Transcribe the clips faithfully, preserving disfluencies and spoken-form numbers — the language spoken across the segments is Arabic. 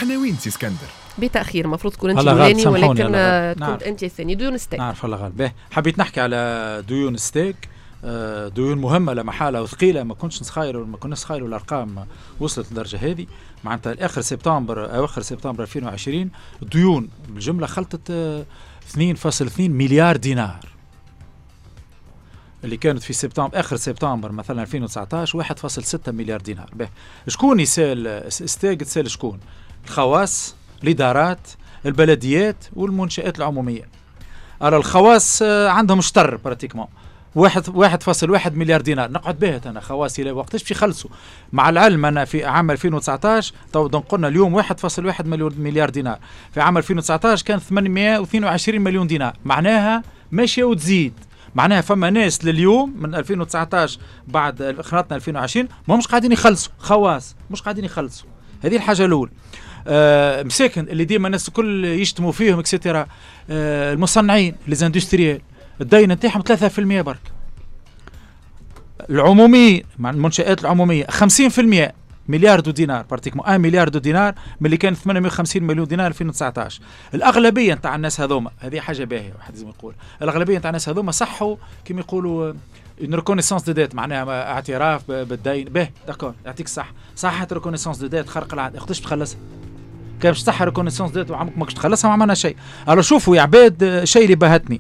احنا وين سي اسكندر؟ بتأخير المفروض تكون انت الاولاني ولكن كنت نعرف. انت الثاني. ديون ستيك نعرف الله غالب. حبيت نحكي على ديون ستيك، ديون مهمه لا محاله وثقيله. ما كنتش نتخيل ما كناش نتخيلوا الارقام وصلت للدرجه هذه. معناتها اخر سبتمبر اواخر سبتمبر ألفين وعشرين الديون بالجمله خلطت اثنين فاصلة اثنين مليار دينار، اللي كانت في سبتمبر اخر سبتمبر مثلا ألفين وتسعطاش واحد فاصلة ستة مليار دينار. به شكون يسال ستيك؟ تسال شكون؟ الخواص، الادارات، البلديات والمنشآت العموميه. على الخواص عندهم شطر براتيكمون واحد واحد فاصل واحد مليار دينار. نقعد بهت انا خواصي لا وقتاش باش يخلصوا؟ مع العلم انا في عام ألفين وتسعطاش تو قلنا اليوم واحد فاصل واحد مليار دينار، في عام ألفين وتسعطاش كان ثمانمائة واثنين وعشرين مليون دينار. معناها ماشيه وتزيد. معناها فما ناس لليوم من ألفين وتسعطاش بعد خلطنا ألفين وعشرين ما مش قاعدين يخلصوا، خواص مش قاعدين يخلصوا. هذه الحاجه الاولى. آه مساكن اللي ديما الناس الكل يشتموا فيهم اكسترا. آه المصنعين ليزاندستريال الدين نتاعهم ثلاثة بالمئة برك. العموميين مع المنشآت العموميه خمسين بالمئة مليار دو دينار براتيكمون واحد مليار دو دينار من اللي كان ثمانمائة وخمسين مليون دينار ألفين وتسعطاش. الاغلبيه نتاع الناس هذوما، هذه حاجه باهيه واحد لازم يقول، الاغلبيه نتاع الناس هذوما صحوا كما يقولوا une reconnaissance de dette، معناها اعتراف بالدين. به داكور يعطيك الصح، صحت ريكونيسونس دو ديت خرق العاده. اخدش تخلصها كان باش صح ريكونيسونس ديت وعمرك ماكش تخلصها ما عملنا شيء. الو شوفوا يا عباد الشيء اللي بهتني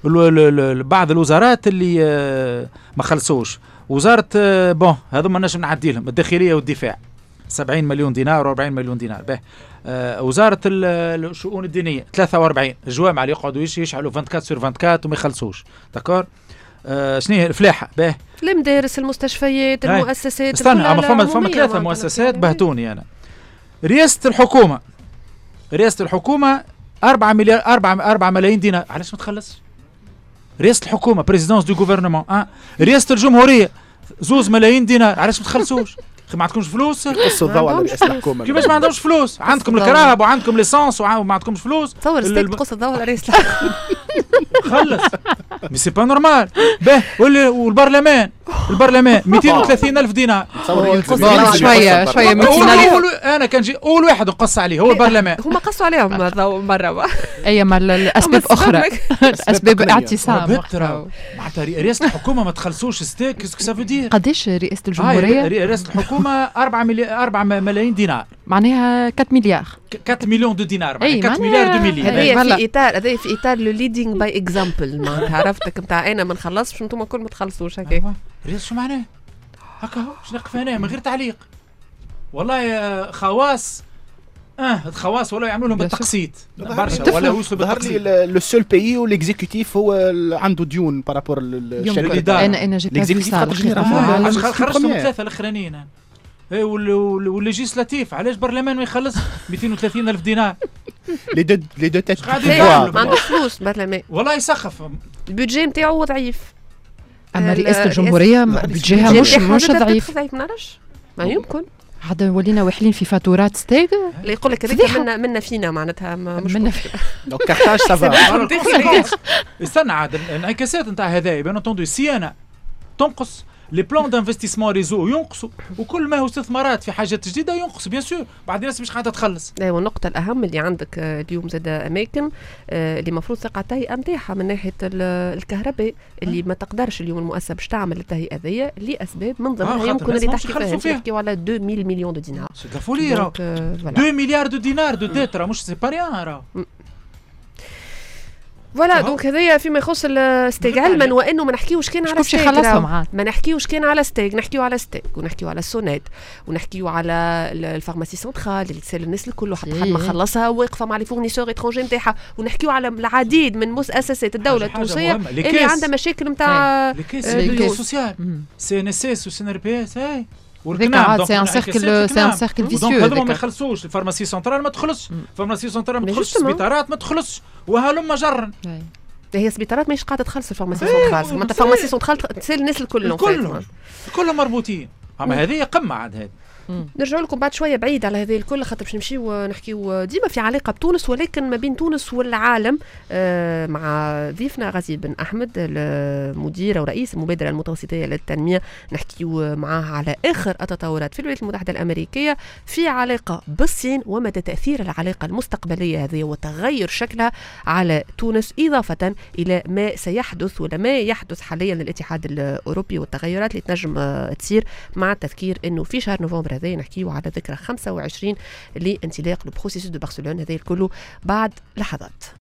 بعض الوزارات اللي ما خلصوش. وزاره بون هذو ما نجم نعدي لهم، الداخليه والدفاع سبعين مليون دينار وأربعين مليون دينار. به آه وزاره الشؤون الدينيه ثلاثة وأربعين، الجوامع اللي يقعدوا يشعلوا أربعة وعشرين سور أربعة وعشرين وما يخلصوش. داكور آه شنو هي الفلاحه؟ به المدارس، المستشفيات، المؤسسات. استنى اما فما فما ثلاثه مؤسسات بهتوني انا. رئاسه الحكومه رئاسه الحكومه أربعة مليار أربعة أربعة ملايين دينار. علاش ما تخلص؟ رئاسه الحكومه بريزيدونس دو غوفرنمون. اه رئاسه الجمهوريه زوز ملايين دينار. علاش ما تخلصوش؟ ما عندكمش فلوس؟ قصوا الضوء على رئاسه الحكومه. كيفاش ما عندهمش فلوس؟ عندكم الكهرباء وعندكم ليسانس وما عندكمش فلوس. تصور ستيك تقص الضوء على رئاسه الحكومه. خلص مي سي با نورمال. به والبرلمان البرلمان مئتين وثلاثين ألف دينار. شويه شويه مئتين ألف. انا كان جي اول واحد وقص عليه هو البرلمان. هما قصوا عليهم الضوء مره. اي مره الاسباب اخرى، اسباب اعتصام. معناتها رئاسه الحكومه ما تخلصوش ستيك. كيسكو سافو دير؟ قداش رئاسه الجمهوريه؟ رئاسه الحكومه أربعة مليار أربعة ملايين دينار، معناها أربعة مليار أربعة مليون دو دينار. أربعة مليار دو مليار. هذه في اطار هذه في اطار لو ليدينغ باي اكزامبل. ما عرفتك نتاع انا ما نخلصش انتم الكل ما تخلصوش هكاك. رئاسه شو معناه هكا؟ هو باش نقف هنا من غير تعليق. والله يا خواص اه الخواص ولا يعملوا لهم بالتقسيط برشا ولا يوصلوا بالتقسيط. لو سول بيي والاكزيكوتيف هو عنده ديون بارابور للشركات. انا انا جيت خرجتهم ثلاثه الاخرانيين. اي والليجيسلاتيف علاش برلمان ما يخلص مئتين وثلاثين ألف دينار؟ لي دو لي دو تيت ما عندوش فلوس برلمان والله يسخف. البودجي نتاعو ضعيف. اما رئاسه الجمهوريه بودجيها مش مش ضعيف. ما نعرفش ما يمكن هذا ولينا واحلين في فاتورات ستيك. اللي يقول لك هذيك منا منا فينا معناتها مش منا دونك كارتاج سافا. استنى عاد الانعكاسات نتاع هذايا بين انتوندو سي انا تنقص لي بلان دانفستيسمون ريزو ينقصوا وكل ما هو استثمارات في حاجات جديده ينقص بيان سور. بعد الناس مش قاعده تخلص. ايوا النقطه الاهم اللي عندك اليوم زاد اماكن اللي المفروض ثقه التهيئه نتاعها من ناحيه الكهرباء اللي ما تقدرش اليوم المؤسسه باش تعمل التهيئه هذيا لاسباب من ضمنها يمكن اللي تحكي فيها نحكيو على اثنين مليون دو دينار. سي لا فولي راه اثنين مليار دو دينار دو ديت راه مش سي با ريان راه. فوالا دونك هذايا فيما يخص الستيك. علما وانه ما نحكيوش كان على ستيك، ما نحكيوش كان على ستيك، نحكيو على ستيك ونحكيو على سونيت ونحكيو على الفارماسي سنترال اللي تسال الناس الكل حتى حد ما خلصها واقفه مع لي فورنيسور اترونجي نتاعها، ونحكيو على العديد من مؤسسات الدوله التونسيه اللي عندها مشاكل نتاع لي سوسيال سي ان اس اس و سي ان ار بي اس. هاي والكنام سي ان سيركل سي ان سيركل فيسيو. هذوما ما يخلصوش. الفارماسي سنترال ما تخلصش، الفارماسي سنترال ما تخلصش، السبيطارات ما تخلصش وهلم جرا. هي السبيطارات ماهيش قاعده تخلص الفارماسي سنترال. ما الفارماسي سنترال تسال الناس الكل كلهم كلهم مربوطين. اما هذه قمه عاد هذه نرجع لكم بعد شويه بعيد على هذه الكل خاطر باش نمشيو نحكيو ديما في علاقه بتونس ولكن ما بين تونس والعالم مع ضيفنا غازي بن احمد المدير ورئيس المبادره المتوسطيه للتنميه. نحكيو معاه على اخر التطورات في الولايات المتحده الامريكيه في علاقه بالصين ومدى تاثير العلاقه المستقبليه هذه وتغير شكلها على تونس اضافه الى ما سيحدث ولا ما يحدث حاليا للاتحاد الاوروبي والتغيرات اللي تنجم تصير مع التذكير انه في شهر نوفمبر هذا نحكيو على ذكرى خمسة وعشرين لانطلاق البروسيسوس دو برشلونة. هذا الكل بعد لحظات.